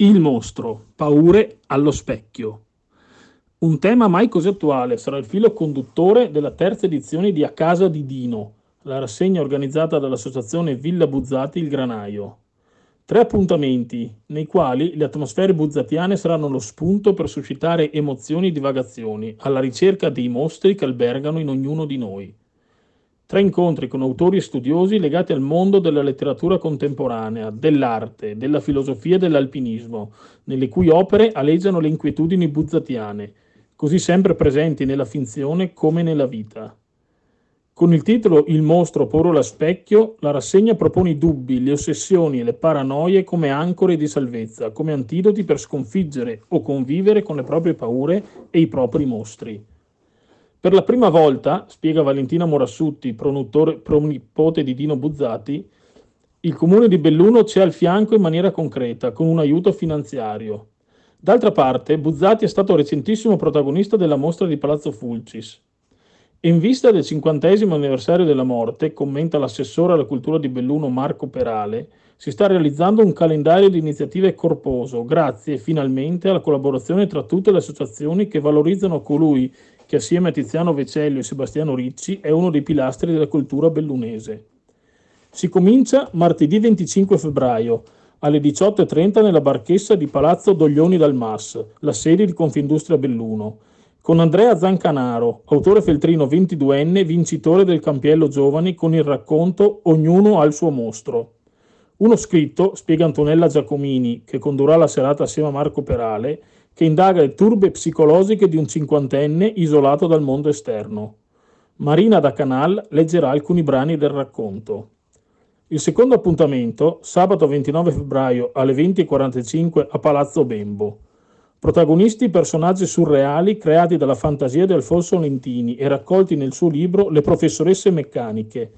Il mostro, paure allo specchio. Un tema mai così attuale sarà il filo conduttore della terza edizione di A Casa di Dino, la rassegna organizzata dall'associazione Villa Buzzati Il Granaio. Tre appuntamenti, nei quali le atmosfere buzzatiane saranno lo spunto per suscitare emozioni e divagazioni, alla ricerca dei mostri che albergano in ognuno di noi. Tre incontri con autori e studiosi legati al mondo della letteratura contemporanea, dell'arte, della filosofia e dell'alpinismo, nelle cui opere aleggiano le inquietudini buzzatiane, così sempre presenti nella finzione come nella vita. Con il titolo Il mostro paura allo specchio, la rassegna propone i dubbi, le ossessioni e le paranoie come ancore di salvezza, come antidoti per sconfiggere o convivere con le proprie paure e i propri mostri. Per la prima volta, spiega Valentina Morassutti, pronipote di Dino Buzzati, il comune di Belluno c'è al fianco in maniera concreta, con un aiuto finanziario. D'altra parte, Buzzati è stato recentissimo protagonista della mostra di Palazzo Fulcis. In vista del 50° anniversario della morte, commenta l'assessore alla cultura di Belluno Marco Perale, si sta realizzando un calendario di iniziative corposo, grazie finalmente alla collaborazione tra tutte le associazioni che valorizzano colui che assieme a Tiziano Vecellio e Sebastiano Ricci è uno dei pilastri della cultura bellunese. Si comincia martedì 25 febbraio alle 18:30 nella barchessa di Palazzo Doglioni dal Mas, la sede di Confindustria Belluno, con Andrea Zancanaro, autore feltrino 22enne, vincitore del Campiello Giovani, con il racconto Ognuno ha il suo mostro. Uno scritto, spiega Antonella Giacomini, che condurrà la serata assieme a Marco Perale, che indaga le turbe psicologiche di un cinquantenne isolato dal mondo esterno. Marina da Canal leggerà alcuni brani del racconto. Il secondo appuntamento, sabato 29 febbraio alle 20:45 a Palazzo Bembo. Protagonisti personaggi surreali creati dalla fantasia di Alfonso Lentini e raccolti nel suo libro Le professoresse meccaniche,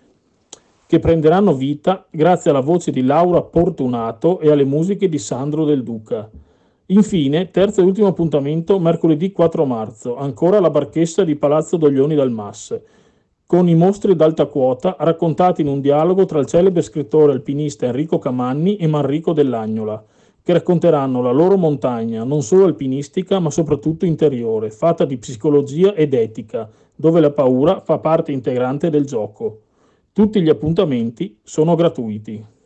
che prenderanno vita grazie alla voce di Laura Portunato e alle musiche di Sandro Del Duca. Infine, terzo e ultimo appuntamento, mercoledì 4 marzo, ancora alla barchessa di Palazzo Doglioni dal Mas, con i mostri d'alta quota raccontati in un dialogo tra il celebre scrittore alpinista Enrico Camanni e Manrico Dell'Agnola, che racconteranno la loro montagna, non solo alpinistica, ma soprattutto interiore, fatta di psicologia ed etica, dove la paura fa parte integrante del gioco. Tutti gli appuntamenti sono gratuiti.